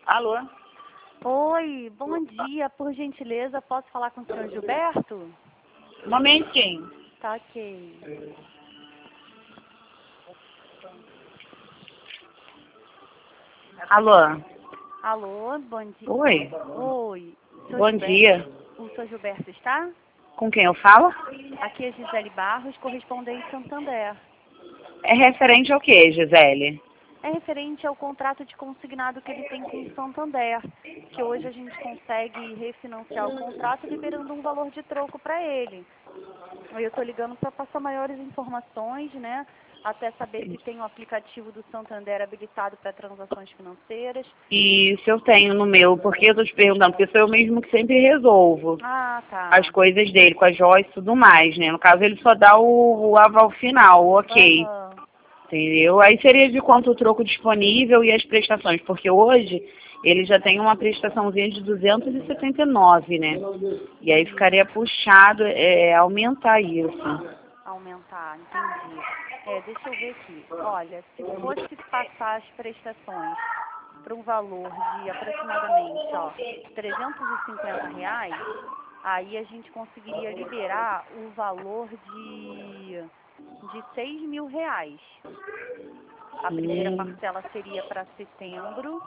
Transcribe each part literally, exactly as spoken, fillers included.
Alô? Oi, bom dia. Por gentileza, posso falar com o senhor Gilberto? Um momentinho. Tá ok. Alô? Alô, bom dia. Oi. Oi. Senhor Bom Gilberto- dia. O senhor Gilberto está? Com quem eu falo? Aqui é Gisele Barros, correspondente Santander. É referente ao que, Gisele? É referente ao contrato de consignado que ele tem com o Santander, que hoje a gente consegue refinanciar o contrato liberando um valor de troco para ele. Eu estou ligando para passar maiores informações, né? Até saber se tem o aplicativo do Santander habilitado para transações financeiras. Isso eu tenho no meu, porque eu tô te perguntando, porque sou eu mesmo que sempre resolvo Ah, tá. as coisas dele, com a Joyce e tudo mais, né? No caso, ele só dá o, o aval final, o ok. Aham. Entendeu? Aí seria de quanto o troco disponível e as prestações, porque hoje ele já tem uma prestaçãozinha de duzentos e setenta e nove, né? E aí ficaria puxado é, aumentar isso. Aumentar, entendi. É, deixa eu ver aqui. Olha, se fosse passar as prestações para um valor de aproximadamente, ó, trezentos e cinquenta reais, aí a gente conseguiria liberar o valor de, de seis mil reais. A primeira Hum, parcela seria para setembro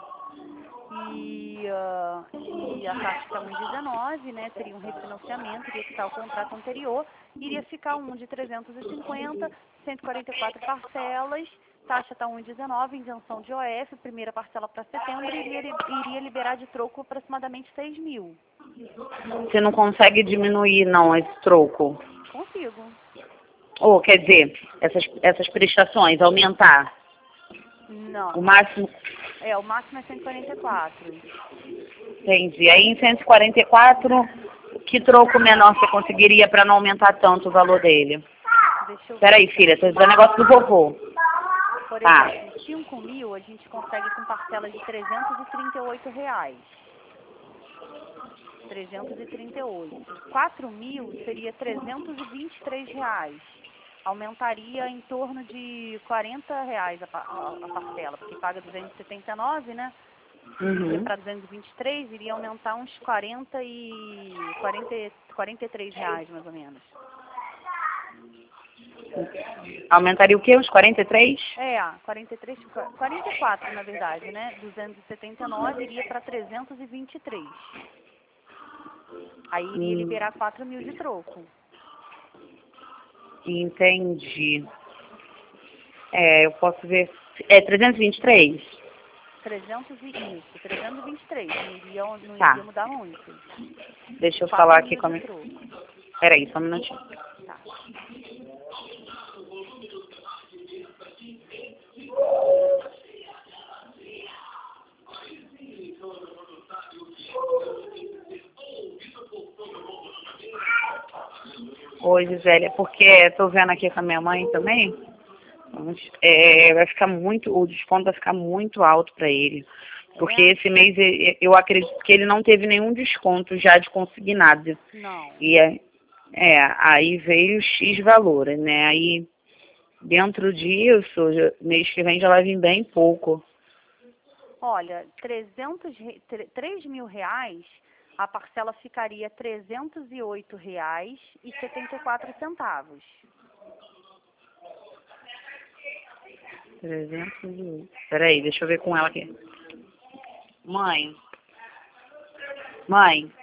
e, ah, e a taxa está um vírgula dezenove, né? Seria um refinanciamento, iria quitar o contrato anterior, iria ficar um de trezentos e cinquenta, cento e quarenta e quatro parcelas, taxa está um vírgula dezenove, isenção de O F, primeira parcela para setembro, iria, iria liberar de troco aproximadamente seis mil. você não consegue diminuir, não, esse troco. Consigo. Ou, quer dizer, essas, essas prestações, aumentar. Não, O é, máximo, é, o máximo é cento e quarenta e quatro. entendi. Aí em cento e quarenta e quatro, que troco menor você conseguiria para não aumentar tanto o valor dele? Deixa eu ver Peraí, aqui. filha, tô dizendo negócio do vovô. Por Tá. exemplo, cinco mil a gente consegue com parcela de trezentos e trinta e oito reais. trezentos e trinta e oito. quatro mil seria trezentos e vinte e três reais. Aumentaria em torno de quarenta reais a, pa- a- a parcela, porque paga duzentos e setenta e nove, né? Iria Uhum. para duzentos e vinte e três, iria aumentar uns quarenta e quarenta, e- quarenta e três reais, mais ou menos. Aumentaria o quê? Uns quarenta e três? É, quarenta e três, quarenta e quatro na verdade, né? duzentos e setenta e nove iria para trezentos e vinte e três. Aí iria Hum, liberar quatro mil de troco. entendi. É, eu posso ver. É trezentos e vinte e três? trezentos e isso, trezentos e vinte e três. Não iria, não iria Tá. mudar muito. Deixa eu falar quatro aqui mil com a de minha... troco. Peraí, só um minutinho. Tá. Oi, Gisele, é porque estou vendo aqui com a minha mãe também. É, vai ficar muito, o desconto vai ficar muito alto para ele. Porque É? esse mês e- eu acredito que ele não teve nenhum desconto já de consignado. Não. E é, é, aí veio X valor, né? Aí dentro disso, já- mês que vem já vai vir bem pouco. Olha, trezentos, re- tre- três mil reais, a parcela ficaria trezentos e oito reais e setenta e quatro centavos. trezentos e oito. Peraí, deixa eu ver com ela aqui. Mãe, mãe,